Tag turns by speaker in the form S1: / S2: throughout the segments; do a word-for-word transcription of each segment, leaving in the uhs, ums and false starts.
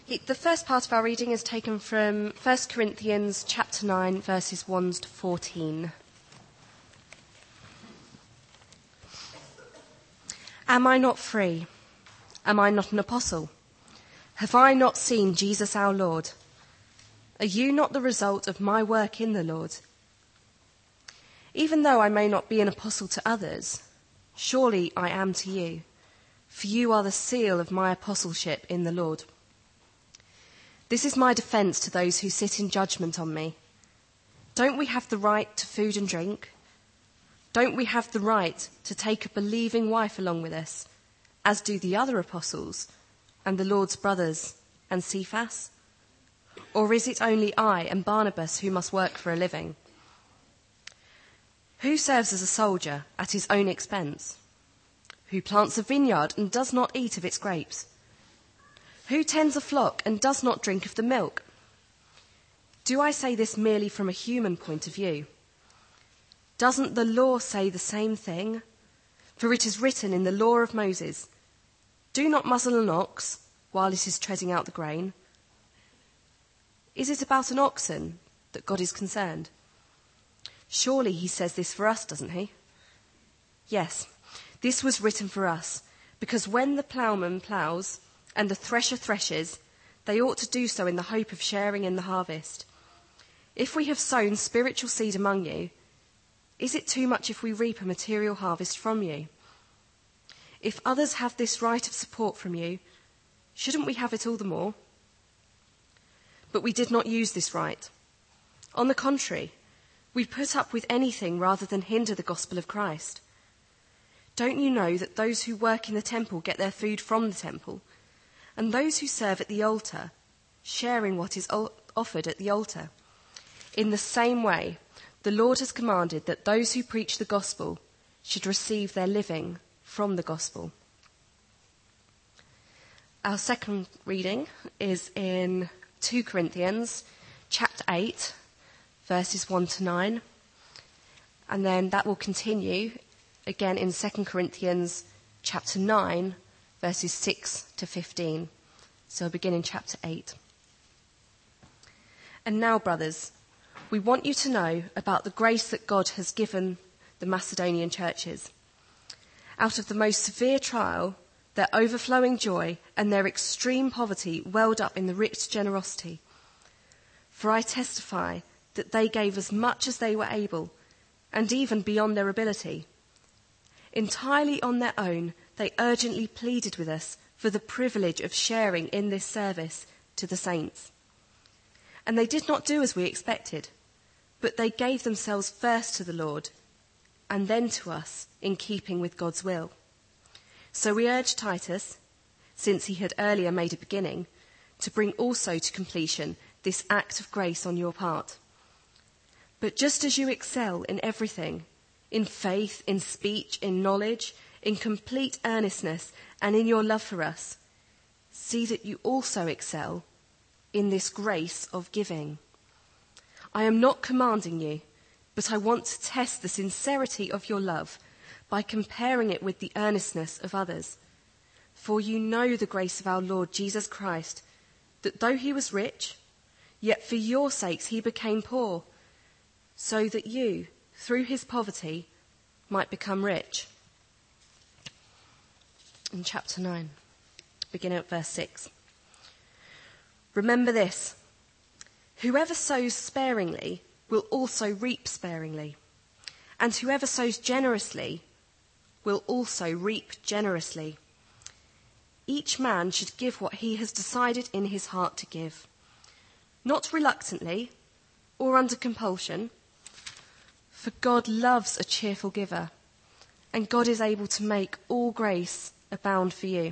S1: The first part of our reading is taken from First Corinthians chapter nine, verses one to fourteen. Am I not free? Am I not an apostle? Have I not seen Jesus our Lord? Are you not the result of my work in the Lord? Even though I may not be an apostle to others, surely I am to you, for you are the seal of my apostleship in the Lord. This is my defence to those who sit in judgment on me. Don't we have the right to food and drink? Don't we have the right to take a believing wife along with us, as do the other apostles and the Lord's brothers and Cephas? Or is it only I and Barnabas who must work for a living? Who serves as a soldier at his own expense? Who plants a vineyard and does not eat of its grapes? Who tends a flock and does not drink of the milk? Do I say this merely from a human point of view? Doesn't the law say the same thing? For it is written in the law of Moses, do not muzzle an ox while it is treading out the grain. Is it about an oxen that God is concerned? Surely he says this for us, doesn't he? Yes, this was written for us, because when the ploughman ploughs and the thresher threshes, they ought to do so in the hope of sharing in the harvest. If we have sown spiritual seed among you, is it too much if we reap a material harvest from you? If others have this right of support from you, shouldn't we have it all the more? But we did not use this right. On the contrary, we put up with anything rather than hinder the gospel of Christ. Don't you know that those who work in the temple get their food from the temple, and those who serve at the altar, sharing what is offered at the altar? In the same way, the Lord has commanded that those who preach the gospel should receive their living from the gospel. Our second reading is in Second Corinthians chapter eight, verses one to nine, and then that will continue again in Second Corinthians chapter nine, verses six to fifteen. So I'll begin in chapter eight. And now, brothers, we want you to know about the grace that God has given the Macedonian churches. Out of the most severe trial, their overflowing joy and their extreme poverty welled up in the rich generosity. For I testify that they gave as much as they were able, and even beyond their ability. Entirely on their own, they urgently pleaded with us for the privilege of sharing in this service to the saints. And they did not do as we expected, but they gave themselves first to the Lord, and then to us in keeping with God's will. So we urged Titus, since he had earlier made a beginning, to bring also to completion this act of grace on your part. But just as you excel in everything, in faith, in speech, in knowledge, in complete earnestness, and in your love for us, see that you also excel in this grace of giving. I am not commanding you, but I want to test the sincerity of your love by comparing it with the earnestness of others. For you know the grace of our Lord Jesus Christ, that though he was rich, yet for your sakes he became poor, so that you, through his poverty, might become rich. In chapter nine, beginning at verse six. Remember this, whoever sows sparingly will also reap sparingly, and whoever sows generously will also reap generously. Each man should give what he has decided in his heart to give, not reluctantly or under compulsion, for God loves a cheerful giver, and God is able to make all grace abound for you,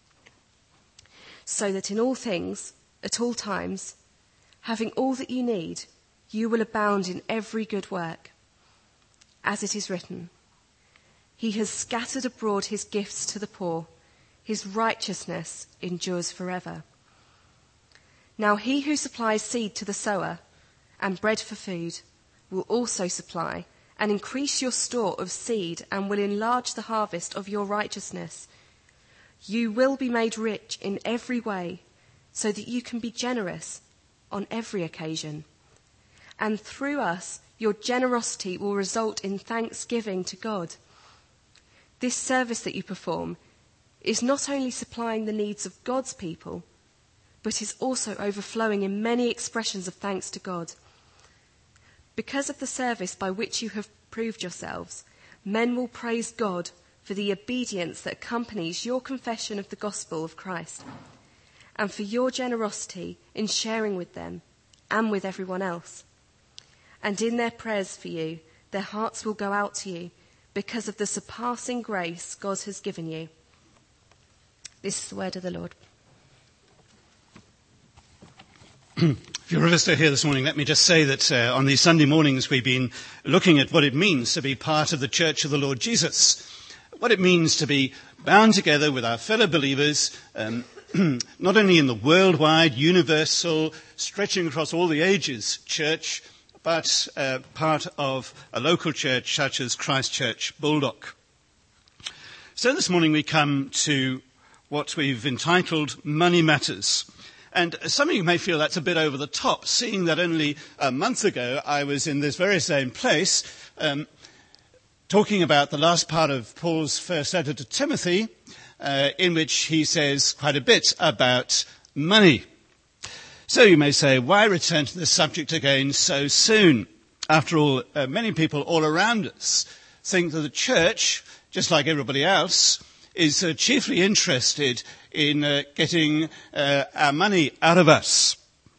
S1: so that in all things, at all times, having all that you need, you will abound in every good work. As it is written, he has scattered abroad his gifts to the poor, his righteousness endures forever. Now he who supplies seed to the sower and bread for food will also supply and increase your store of seed and will enlarge the harvest of your righteousness. You will be made rich in every way, so that you can be generous on every occasion. And through us, your generosity will result in thanksgiving to God. This service that you perform is not only supplying the needs of God's people, but is also overflowing in many expressions of thanks to God. Because of the service by which you have proved yourselves, men will praise God for the obedience that accompanies your confession of the gospel of Christ, and for your generosity in sharing with them and with everyone else. And in their prayers for you, their hearts will go out to you because of the surpassing grace God has given you. This is the word of the Lord.
S2: If you're a visitor here this morning, let me just say that uh, on these Sunday mornings we've been looking at what it means to be part of the Church of the Lord Jesus, what it means to be bound together with our fellow believers, um, not only in the worldwide, universal, stretching across all the ages church, but uh, part of a local church such as Christ Church Baldock. So this morning we come to what we've entitled Money Matters. And some of you may feel that's a bit over the top, seeing that only a month ago I was in this very same place um, talking about the last part of Paul's first letter to Timothy, uh, in which he says quite a bit about money. So you may say, why return to this subject again so soon? After all, uh, many people all around us think that the church, just like everybody else, is uh, chiefly interested in uh, getting uh, our money out of us.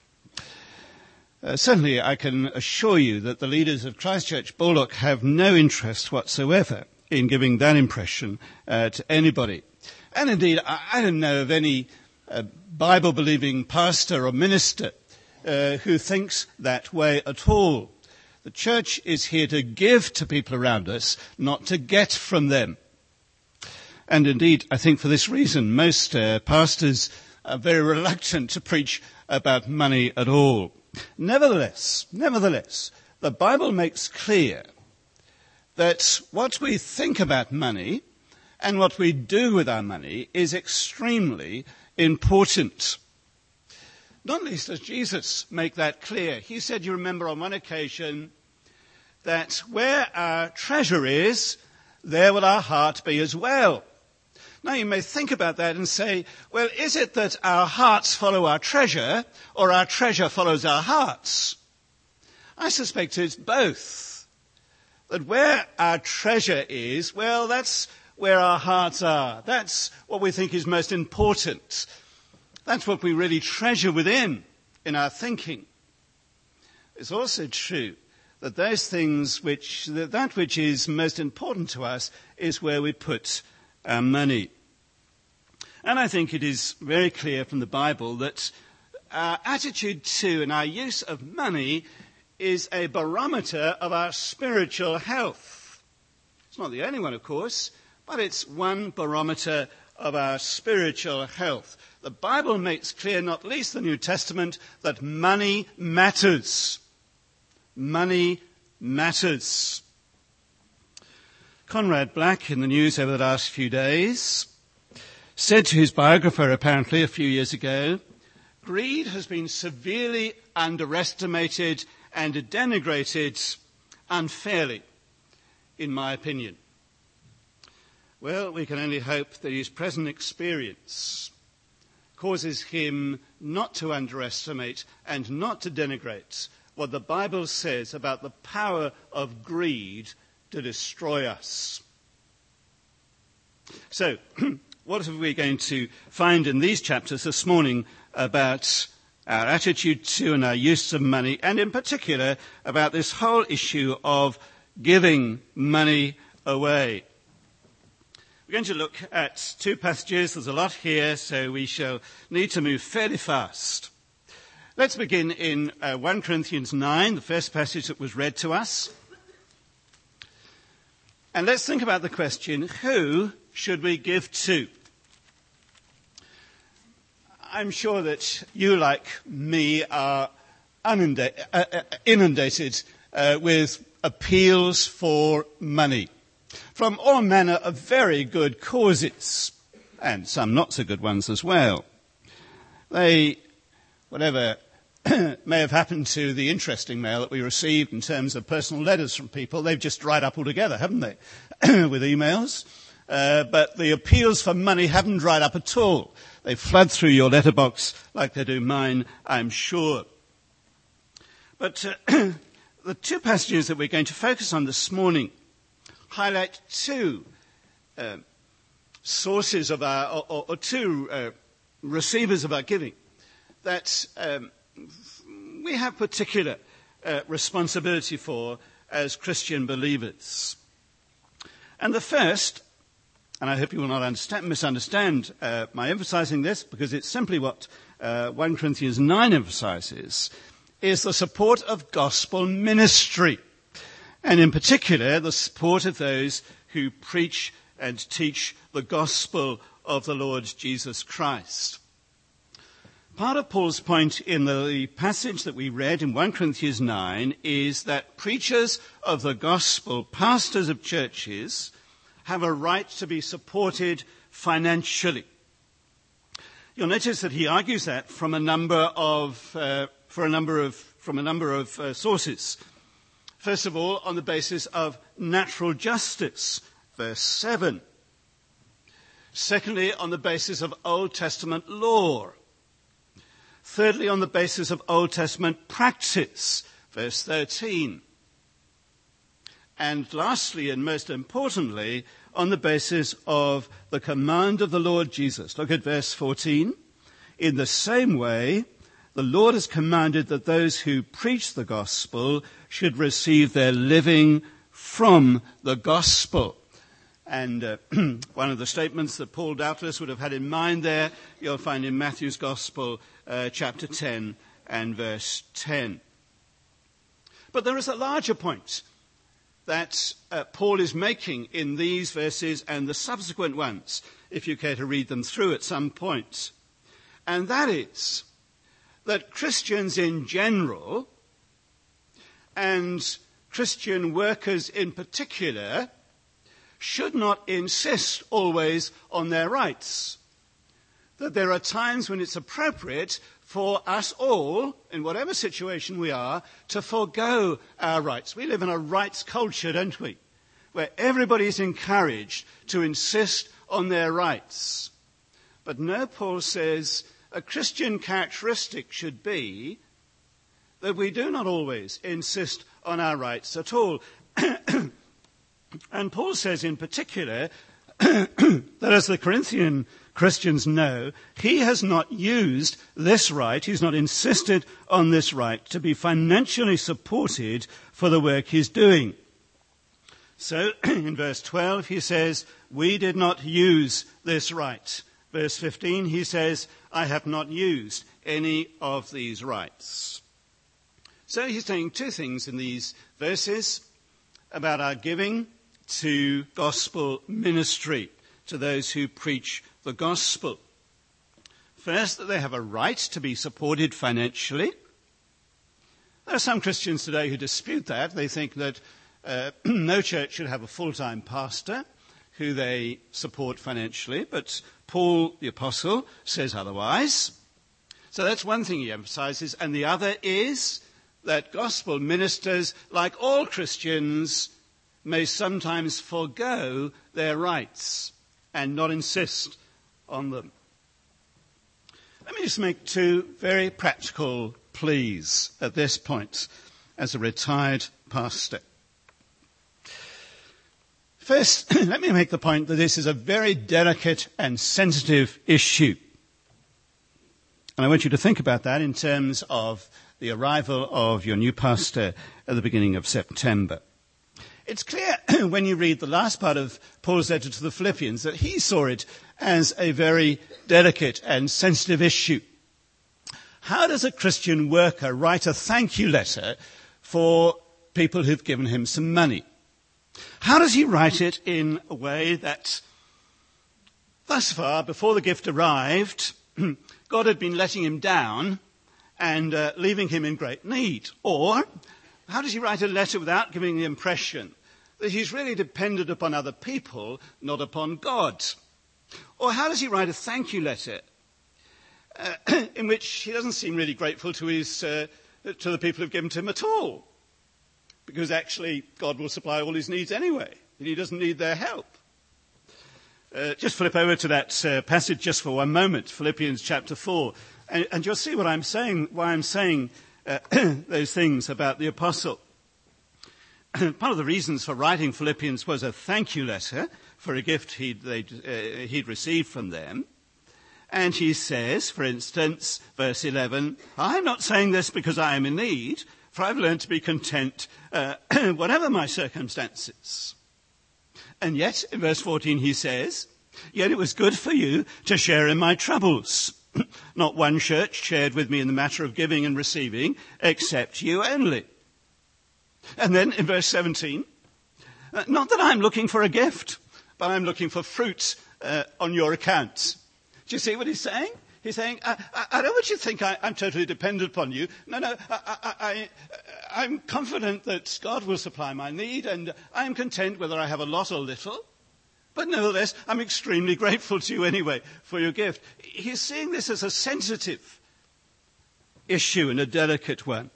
S2: Uh, certainly, I can assure you that the leaders of Christ Church Baldock have no interest whatsoever in giving that impression uh, to anybody. And indeed, I, I don't know of any uh, Bible-believing pastor or minister uh, who thinks that way at all. The church is here to give to people around us, not to get from them. And indeed, I think for this reason, most uh, pastors are very reluctant to preach about money at all. Nevertheless, nevertheless, the Bible makes clear that what we think about money and what we do with our money is extremely important. Not least does Jesus make that clear. He said, you remember on one occasion, that where our treasure is, there will our heart be as well. Now you may think about that and say, well, is it that our hearts follow our treasure or our treasure follows our hearts? I suspect it's both. That where our treasure is, well, that's where our hearts are. That's what we think is most important. That's what we really treasure within in our thinking. It's also true that those things which, that which is most important to us is where we put our money. And I think it is very clear from the Bible that our attitude to and our use of money is a barometer of our spiritual health. It's not the only one, of course, but it's one barometer of our spiritual health. The Bible makes clear, not least the New Testament, that money matters. Money matters. Conrad Black, in the news over the last few days, said to his biographer, apparently a few years ago, greed has been severely underestimated and denigrated unfairly, in my opinion. Well, we can only hope that his present experience causes him not to underestimate and not to denigrate what the Bible says about the power of greed to destroy us. So, what are we going to find in these chapters this morning about our attitude to and our use of money, and in particular about this whole issue of giving money away? We're going to look at two passages. There's a lot here, so we shall need to move fairly fast. Let's begin in uh, First Corinthians nine, the first passage that was read to us. And let's think about the question, who should we give to? I'm sure that you, like me, are inundated, uh, uh, inundated uh, with appeals for money from all manner of very good causes, and some not so good ones as well. They whatever may have happened to the interesting mail that we received in terms of personal letters from people, they've just dried up altogether, haven't they, with emails? Uh, but the appeals for money haven't dried up at all. They flood through your letterbox like they do mine, I'm sure. But uh, the two passages that we're going to focus on this morning highlight two uh, sources of our, or, or, or two uh, receivers of our giving that um, we have particular uh, responsibility for as Christian believers. And the first, and I hope you will not understand, misunderstand uh, my emphasizing this, because it's simply what uh, First Corinthians nine emphasizes, is the support of gospel ministry, and in particular the support of those who preach and teach the gospel of the Lord Jesus Christ. Part of Paul's point in the passage that we read in First Corinthians nine is that preachers of the gospel, pastors of churches, have a right to be supported financially. You'll notice that he argues that from a number of, uh, for a number of, from a number of uh, sources. First of all, on the basis of natural justice, verse seven. Secondly, on the basis of Old Testament law. Thirdly, on the basis of Old Testament practice, verse thirteen. And lastly, and most importantly, on the basis of the command of the Lord Jesus. Look at verse fourteen. In the same way, the Lord has commanded that those who preach the gospel should receive their living from the gospel. And uh, one of the statements that Paul doubtless would have had in mind there, you'll find in Matthew's Gospel, uh, chapter ten and verse ten. But there is a larger point that uh, Paul is making in these verses and the subsequent ones, if you care to read them through at some point. And that is that Christians in general, and Christian workers in particular, should not insist always on their rights. That there are times when it's appropriate for us all, in whatever situation we are, to forego our rights. We live in a rights culture, don't we? Where everybody is encouraged to insist on their rights. But no, Paul says, a Christian characteristic should be that we do not always insist on our rights at all. And Paul says in particular that, as the Corinthian Christians know, he has not used this right, he's not insisted on this right to be financially supported for the work he's doing. So in verse twelve he says, we did not use this right. Verse fifteen he says, I have not used any of these rights. So he's saying two things in these verses about our giving to gospel ministry, to those who preach the gospel. First, that they have a right to be supported financially. There are some Christians today who dispute that. They think that uh, no church should have a full-time pastor who they support financially, but Paul the Apostle says otherwise. So that's one thing he emphasizes, and the other is that gospel ministers, like all Christians, may sometimes forego their rights and not insist on them. Let me just make two very practical pleas at this point as a retired pastor. First, let me make the point that this is a very delicate and sensitive issue. And I want you to think about that in terms of the arrival of your new pastor at the beginning of September. It's clear when you read the last part of Paul's letter to the Philippians that he saw it as a very delicate and sensitive issue. How does a Christian worker write a thank you letter for people who've given him some money? How does he write it in a way that, thus far, before the gift arrived, God had been letting him down and uh, leaving him in great need? Or how does he write a letter without giving the impression that he's really dependent upon other people, not upon God? Or how does he write a thank you letter uh, in which he doesn't seem really grateful to his uh, to the people who've given to him at all, because actually God will supply all his needs anyway, and he doesn't need their help. Uh, just flip over to that uh, passage just for one moment, Philippians chapter four, and, and you'll see what I'm saying, why I'm saying uh, those things about the apostle. Part of the reasons for writing Philippians was a thank you letter for a gift he'd, they'd, uh, he'd received from them. And he says, for instance, verse eleven, I'm not saying this because I am in need, for I've learned to be content uh, whatever my circumstances. And yet, in verse fourteen, he says, yet it was good for you to share in my troubles. Not one church shared with me in the matter of giving and receiving, except you only. And then in verse seventeen, uh, not that I'm looking for a gift, but I'm looking for fruit uh, on your account. Do you see what he's saying? He's saying, I, I, I don't want you to think I, I'm totally dependent upon you. No, no, I, I, I, I'm confident that God will supply my need, and I'm content whether I have a lot or little. But nevertheless, I'm extremely grateful to you anyway for your gift. He's seeing this as a sensitive issue and a delicate one.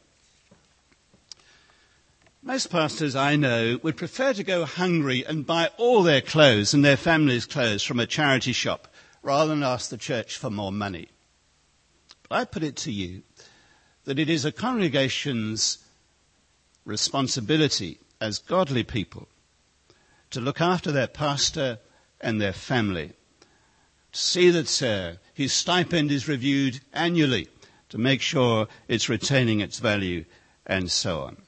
S2: Most pastors I know would prefer to go hungry and buy all their clothes and their family's clothes from a charity shop rather than ask the church for more money. But I put it to you that it is a congregation's responsibility as godly people to look after their pastor and their family, to see that uh, his stipend is reviewed annually, to make sure it's retaining its value, and so on.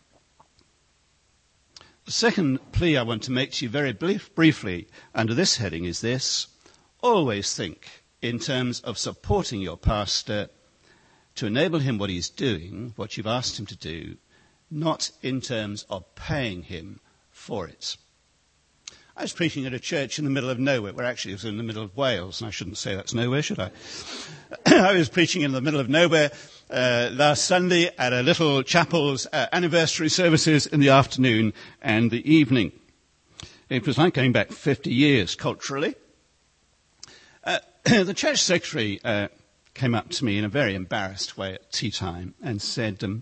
S2: The second plea I want to make to you very brief, briefly under this heading is this: always think in terms of supporting your pastor to enable him what he's doing, what you've asked him to do, not in terms of paying him for it. I was preaching at a church in the middle of nowhere. Well, actually, it was in the middle of Wales, and I shouldn't say that's nowhere, should I? I was preaching in the middle of nowhere uh, last Sunday at a little chapel's uh, anniversary services in the afternoon and the evening. It was like going back fifty years culturally. Uh, the church secretary uh, came up to me in a very embarrassed way at tea time and said, um,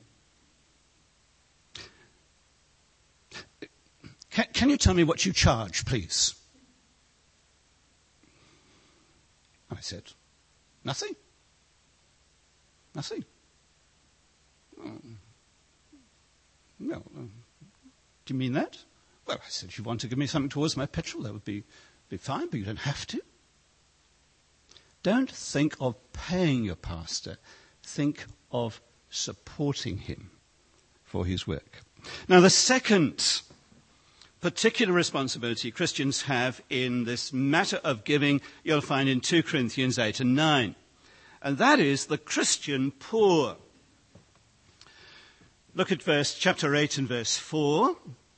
S2: Can, can you tell me what you charge, please? I said, nothing. Nothing. Oh, well, uh, do you mean that? Well, I said, if you want to give me something towards my petrol, that would be, be fine, but you don't have to. Don't think of paying your pastor. Think of supporting him for his work. Now, the second particular responsibility Christians have in this matter of giving, you'll find in two Corinthians eight and nine. And that is the Christian poor. Look at verse chapter eight and verse four.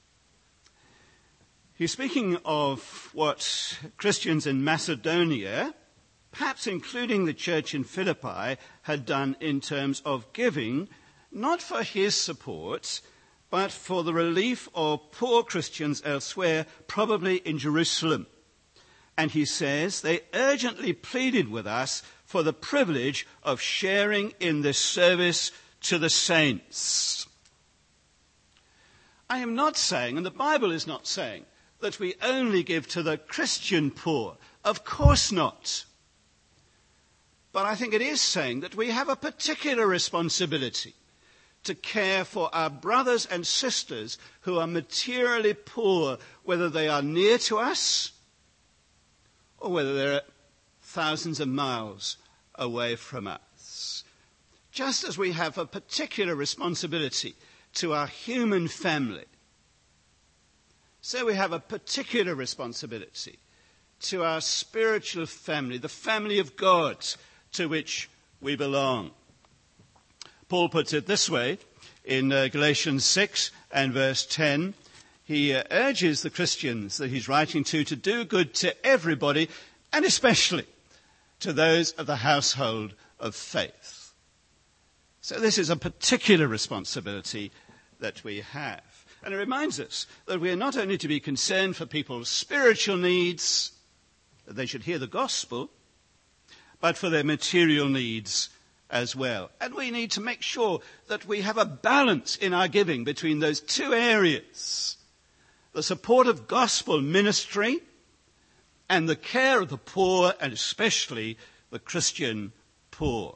S2: He's speaking of what Christians in Macedonia, perhaps including the church in Philippi, had done in terms of giving, not for his support, but for the relief of poor Christians elsewhere, probably in Jerusalem. And he says, they urgently pleaded with us for the privilege of sharing in this service to the saints. I am not saying, and the Bible is not saying, that we only give to the Christian poor. Of course not. But I think it is saying that we have a particular responsibility to care for our brothers and sisters who are materially poor, whether they are near to us or whether they're thousands of miles away from us. Just as we have a particular responsibility to our human family, so we have a particular responsibility to our spiritual family, the family of God to which we belong. Paul puts it this way in uh, Galatians six and verse ten. He uh, urges the Christians that he's writing to to do good to everybody, and especially to those of the household of faith. So this is a particular responsibility that we have. And it reminds us that we are not only to be concerned for people's spiritual needs, that they should hear the gospel, but for their material needs as well. And we need to make sure that we have a balance in our giving between those two areas: the support of gospel ministry and the care of the poor, and especially the Christian poor.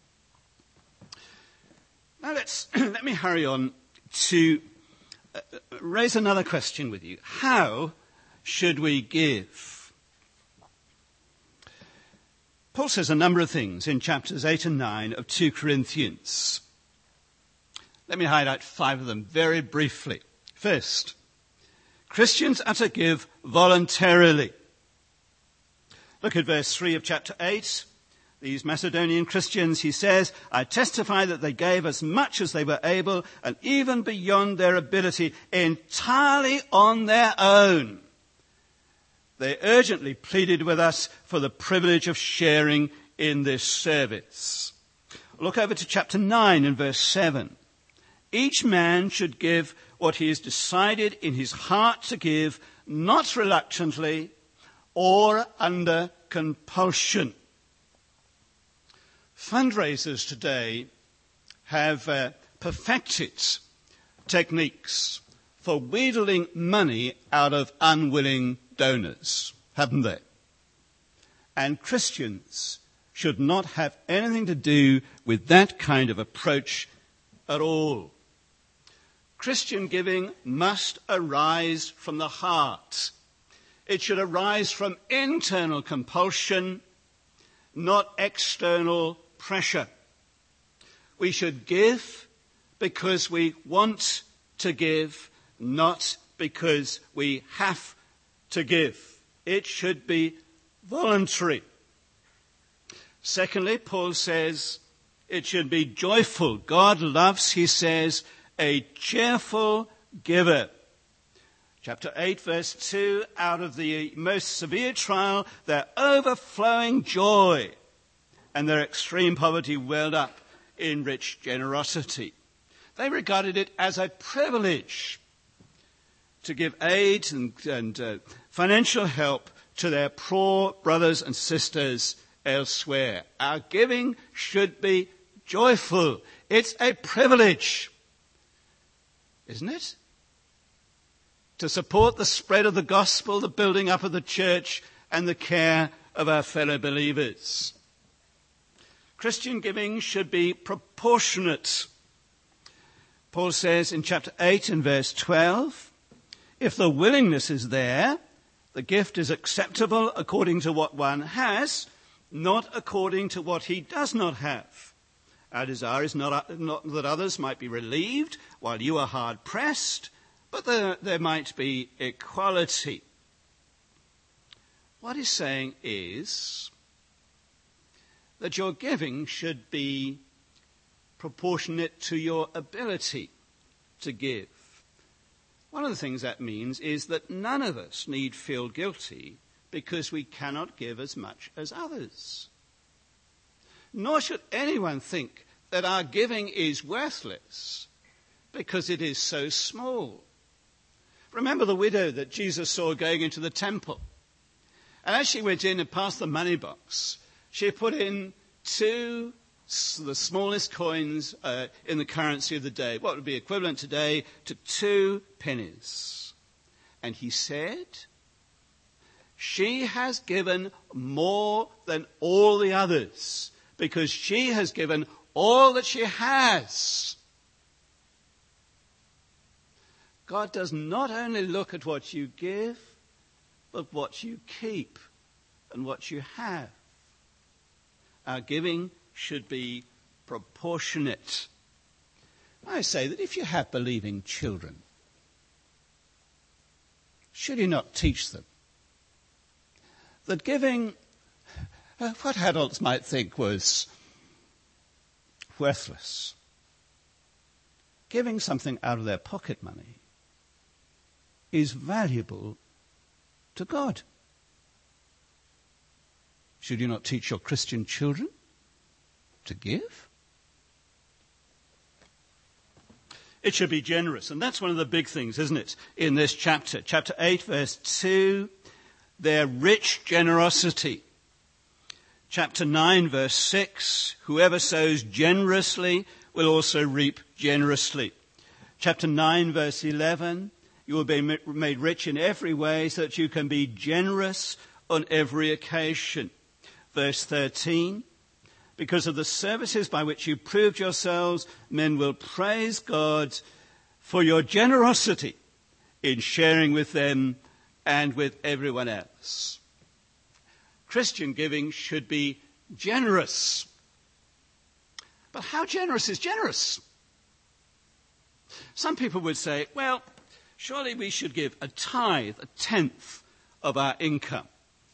S2: Now let's let me hurry on to uh, raise another question with you. How should we give? Paul says a number of things in chapters eight and nine of two Corinthians. Let me highlight five of them very briefly. First, Christians are to give voluntarily. Look at verse three of chapter eight. These Macedonian Christians, he says, I testify that they gave as much as they were able, and even beyond their ability, entirely on their own. They urgently pleaded with us for the privilege of sharing in this service. Look over to chapter nine and verse seven. Each man should give what he has decided in his heart to give, not reluctantly or under compulsion. Fundraisers today have uh, perfected techniques for wheedling money out of unwilling donors, haven't they? And Christians should not have anything to do with that kind of approach at all. Christian giving must arise from the heart. It should arise from internal compulsion, not external pressure. We should give because we want to give, not because we have to give. It should be voluntary. Secondly, Paul says it should be joyful. God loves, he says, a cheerful giver. Chapter eight, verse two, out of the most severe trial, their overflowing joy and their extreme poverty welled up in rich generosity. They regarded it as a privilege to give aid and, and uh, financial help to their poor brothers and sisters elsewhere. Our giving should be joyful. It's a privilege, isn't it? To support the spread of the gospel, the building up of the church, and the care of our fellow believers. Christian giving should be proportionate. Paul says in chapter eight and verse twelve, if the willingness is there, the gift is acceptable according to what one has, not according to what he does not have. Our desire is not, not that others might be relieved while you are hard pressed, but there, there might be equality. What he's saying is that your giving should be proportionate to your ability to give. One of the things that means is that none of us need feel guilty because we cannot give as much as others. Nor should anyone think that our giving is worthless because it is so small. Remember the widow that Jesus saw going into the temple. And as she went in and passed the money box, she put in two, the smallest coins uh, in the currency of the day, what would be equivalent today to two pennies. And he said, she has given more than all the others because she has given all that she has. God does not only look at what you give, but what you keep and what you have. Our giving should be proportionate. I say that if you have believing children, should you not teach them that giving, uh, what adults might think was worthless, giving something out of their pocket money is valuable to God? Should you not teach your Christian children to give? It should be generous, and that's one of the big things, isn't it, in this chapter. Chapter eight, verse two, their rich generosity. Chapter nine, verse six, whoever sows generously will also reap generously. Chapter nine, verse eleven, you will be made rich in every way so that you can be generous on every occasion. Verse thirteen, because of the services by which you proved yourselves, men will praise God for your generosity in sharing with them and with everyone else. Christian giving should be generous. But how generous is generous? Some people would say, well, surely we should give a tithe, a tenth of our income.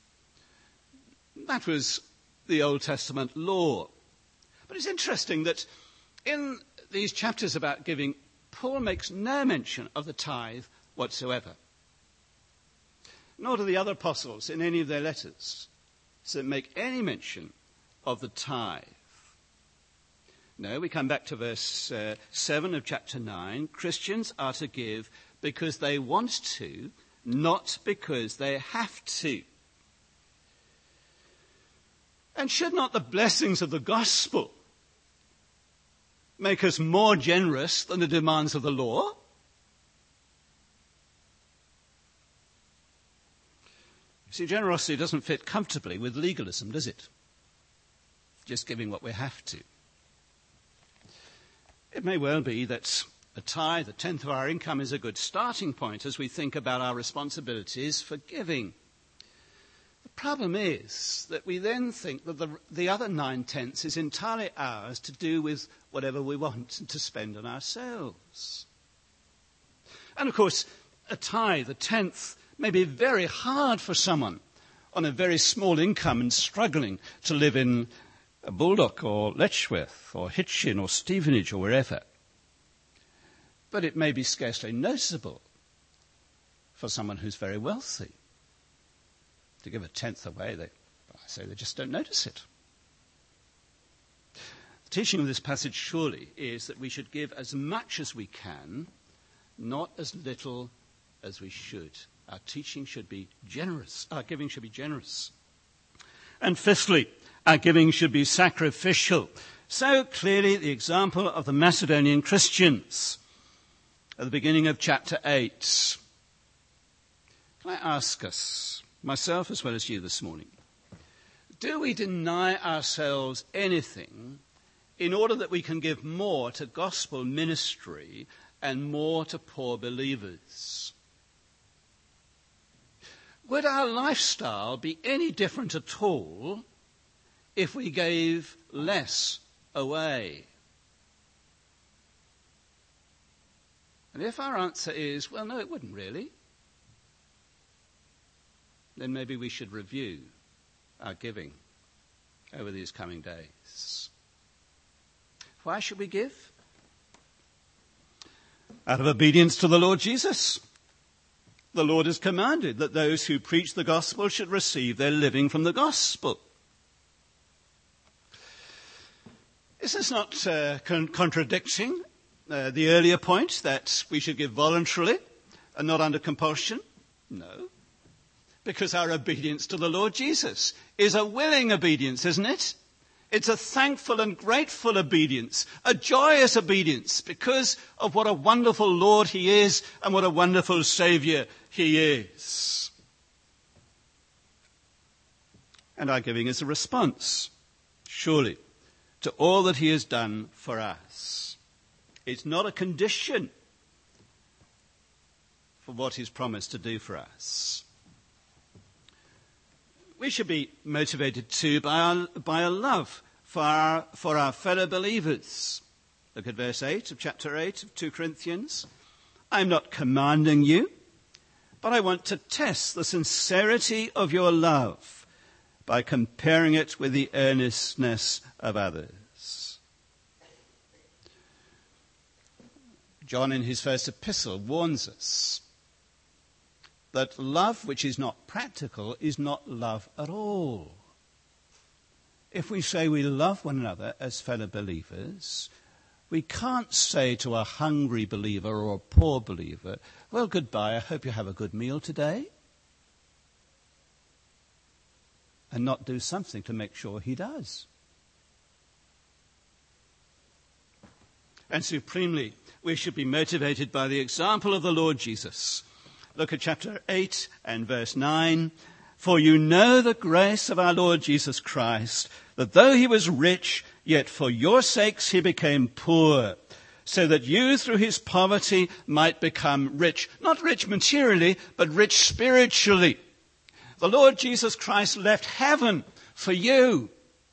S2: That was the Old Testament law. But it's interesting that in these chapters about giving, Paul makes no mention of the tithe whatsoever. Nor do the other apostles in any of their letters so make any mention of the tithe. No, we come back to verse uh, seven of chapter nine. Christians are to give because they want to, not because they have to. And should not the blessings of the gospel make us more generous than the demands of the law? You see, generosity doesn't fit comfortably with legalism, does it? Just giving what we have to. It may well be that a tithe, a tenth of our income, is a good starting point as we think about our responsibilities for giving. The problem is that we then think that the, the other nine-tenths is entirely ours to do with whatever we want and to spend on ourselves. And of course, a tithe, a tenth, may be very hard for someone on a very small income and struggling to live in Baldock or Letchworth or Hitchin or Stevenage or wherever. But it may be scarcely noticeable for someone who's very wealthy. To give a tenth away, they, I say they just don't notice it. The teaching of this passage surely is that we should give as much as we can, not as little as we should. Our teaching should be generous. Our giving should be generous. And fifthly, our giving should be sacrificial. So clearly the example of the Macedonian Christians at the beginning of chapter eight. Can I ask us, myself as well as you this morning, do we deny ourselves anything in order that we can give more to gospel ministry and more to poor believers? Would our lifestyle be any different at all if we gave less away? And if our answer is, well, no, it wouldn't really, then maybe we should review our giving over these coming days. Why should we give? Out of obedience to the Lord Jesus. The Lord has commanded that those who preach the gospel should receive their living from the gospel. Is this not uh, con- contradicting uh, the earlier point that we should give voluntarily and not under compulsion? No. Because our obedience to the Lord Jesus is a willing obedience, isn't it? It's a thankful and grateful obedience, a joyous obedience because of what a wonderful Lord he is and what a wonderful Saviour he is. And our giving is a response, surely, to all that he has done for us. It's not a condition for what he's promised to do for us. We should be motivated too by our, by a love for our, for our fellow believers. Look at verse eight of chapter eight of Second Corinthians. I'm not commanding you, but I want to test the sincerity of your love by comparing it with the earnestness of others. John in his first epistle warns us that love which is not practical is not love at all. If we say we love one another as fellow believers, we can't say to a hungry believer or a poor believer, well, goodbye, I hope you have a good meal today. and not do something to make sure he does? And supremely, we should be motivated by the example of the Lord Jesus. Look at chapter eight and verse nine. For you know the grace of our Lord Jesus Christ, that though he was rich, yet for your sakes he became poor, so that you through his poverty might become rich. Not rich materially, but rich spiritually. The Lord Jesus Christ left heaven for you.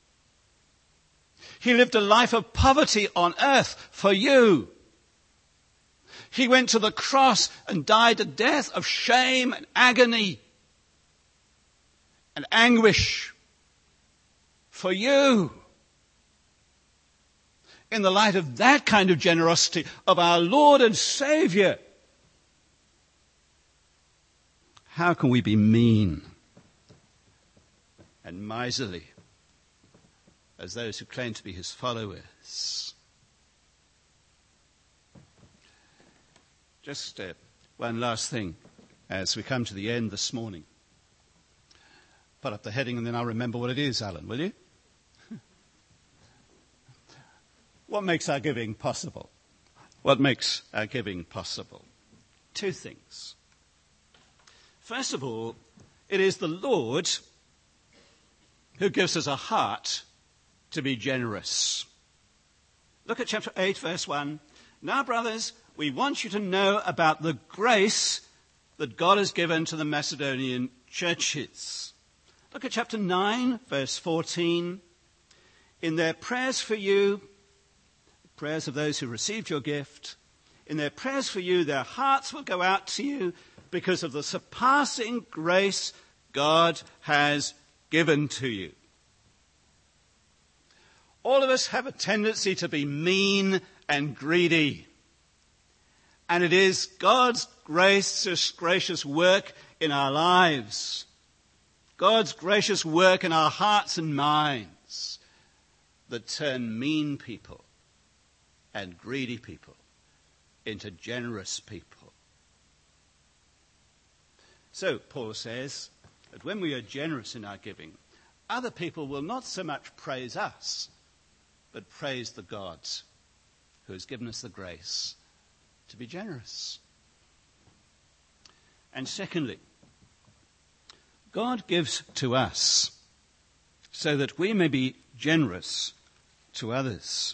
S2: He lived a life of poverty on earth for you. He went to the cross and died a death of shame and agony and anguish for you. In the light of that kind of generosity of our Lord and Savior, how can we be mean and miserly as those who claim to be his followers? Just uh, one last thing as we come to the end this morning. Put up the heading and then I'll remember what it is, Alan, will you? What makes our giving possible? What makes our giving possible? Two things. First of all, it is the Lord who gives us a heart to be generous. Look at chapter eight, verse one. Now, brothers, we want you to know about the grace that God has given to the Macedonian churches. Look at chapter nine, verse fourteen. In their prayers for you, prayers of those who received your gift, in their prayers for you, their hearts will go out to you because of the surpassing grace God has given to you. All of us have a tendency to be mean and greedy. And it is God's gracious, gracious work in our lives, God's gracious work in our hearts and minds that turn mean people and greedy people into generous people. So, Paul says that when we are generous in our giving, other people will not so much praise us, but praise the God who has given us the grace to be generous. And secondly, God gives to us so that we may be generous to others.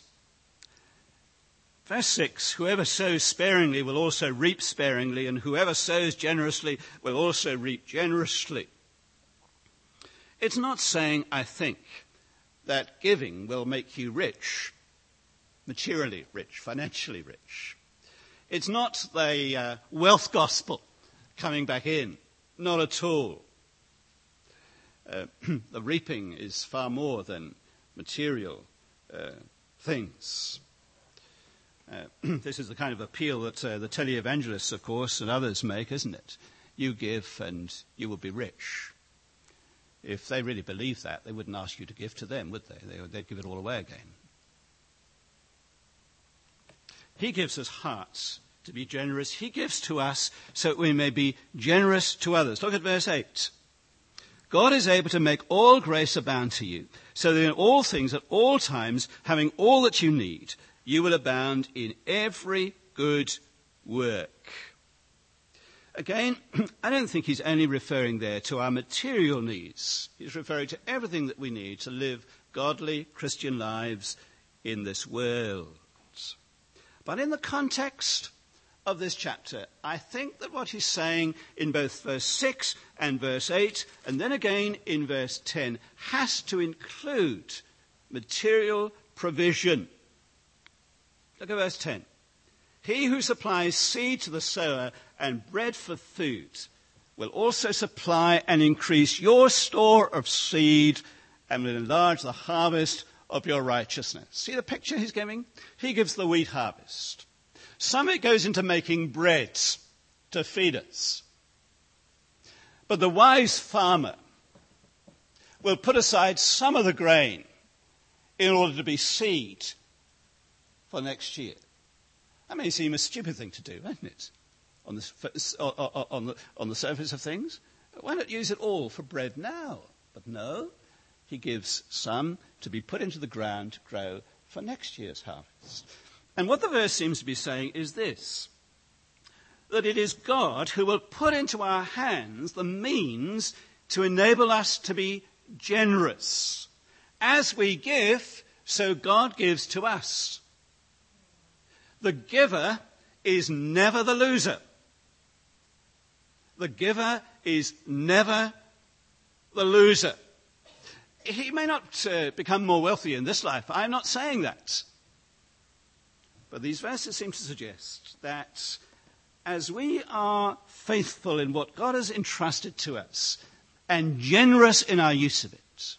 S2: Verse six, whoever sows sparingly will also reap sparingly, and whoever sows generously will also reap generously. It's not saying, I think, that giving will make you rich, materially rich, financially rich. It's not the uh, wealth gospel coming back in. Not at all. Uh, the reaping is far more than material uh, things. Uh, this is the kind of appeal that uh, the televangelists, of course, and others make, isn't it? You give and you will be rich. If they really believed that, they wouldn't ask you to give to them, would they? they they'd give it all away again. He gives us hearts to be generous. He gives to us so that we may be generous to others. Look at verse eight. God is able to make all grace abound to you, so that in all things, at all times, having all that you need, you will abound in every good work. Again, I don't think he's only referring there to our material needs. He's referring to everything that we need to live godly Christian lives in this world. But in the context of this chapter, I think that what he's saying in both verse six and verse eight, and then again in verse ten, has to include material provision. Look at verse ten. He who supplies seed to the sower and bread for food will also supply and increase your store of seed and will enlarge the harvest of your righteousness. See the picture he's giving? He gives the wheat harvest. Some of it goes into making bread to feed us. But the wise farmer will put aside some of the grain in order to be seed for next year. That may seem a stupid thing to do, doesn't it? On the, on the, on the surface of things. But why not use it all for bread now? But no, he gives some to be put into the ground to grow for next year's harvest. And what the verse seems to be saying is this, that it is God who will put into our hands the means to enable us to be generous. As we give, so God gives to us. The giver is never the loser. The giver is never the loser. He may not uh, become more wealthy in this life. I'm not saying that. But these verses seem to suggest that as we are faithful in what God has entrusted to us and generous in our use of it,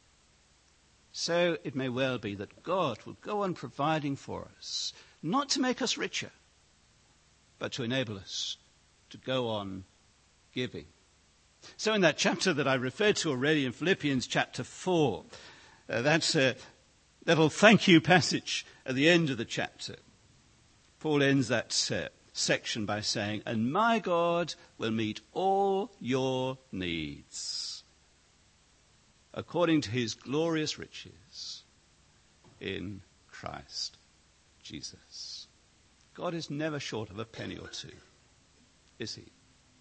S2: so it may well be that God will go on providing for us, not to make us richer, but to enable us to go on giving. So in that chapter that I referred to already in Philippians chapter four, uh, that's a little thank you passage at the end of the chapter. Paul ends that uh, section by saying, and my God will meet all your needs according to his glorious riches in Christ Jesus. God is never short of a penny or two, is he?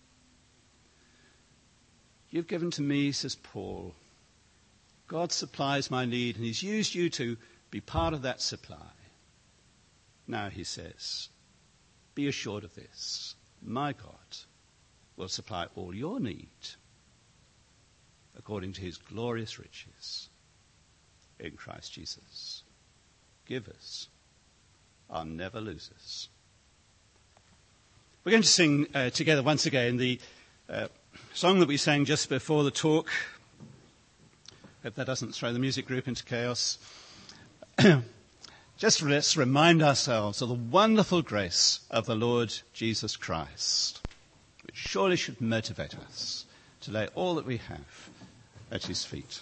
S2: You've given to me, says Paul. God supplies my need, and he's used you to be part of that supply. Now, he says, be assured of this. My God will supply all your need according to his glorious riches in Christ Jesus. Givers are never losers. We're going to sing uh, together once again the uh, song that we sang just before the talk. Hope that doesn't throw the music group into chaos. Just let's remind ourselves of the wonderful grace of the Lord Jesus Christ, which surely should motivate us to lay all that we have at his feet.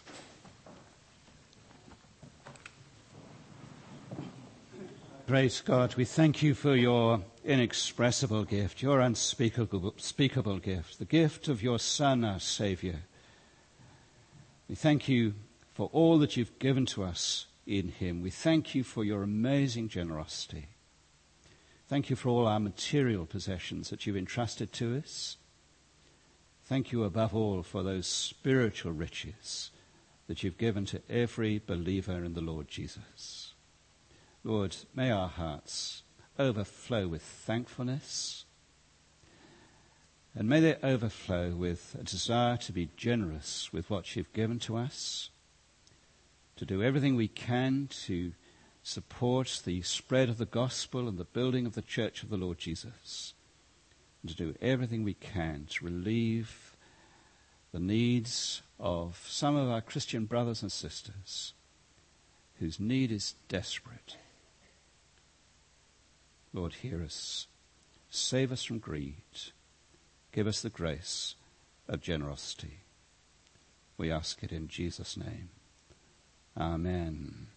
S2: Great God, we thank you for your inexpressible gift, your unspeakable unspeakable gift, the gift of your Son, our Saviour. We thank you for all that you've given to us in him. We thank you for your amazing generosity. Thank you for all our material possessions that you've entrusted to us. Thank you above all for those spiritual riches that you've given to every believer in the Lord Jesus. Lord, may our hearts overflow with thankfulness, and may they overflow with a desire to be generous with what you've given to us, to do everything we can to support the spread of the gospel and the building of the church of the Lord Jesus, and to do everything we can to relieve the needs of some of our Christian brothers and sisters whose need is desperate. Lord, hear us. Save us from greed. Give us the grace of generosity. We ask it in Jesus' name. Amen.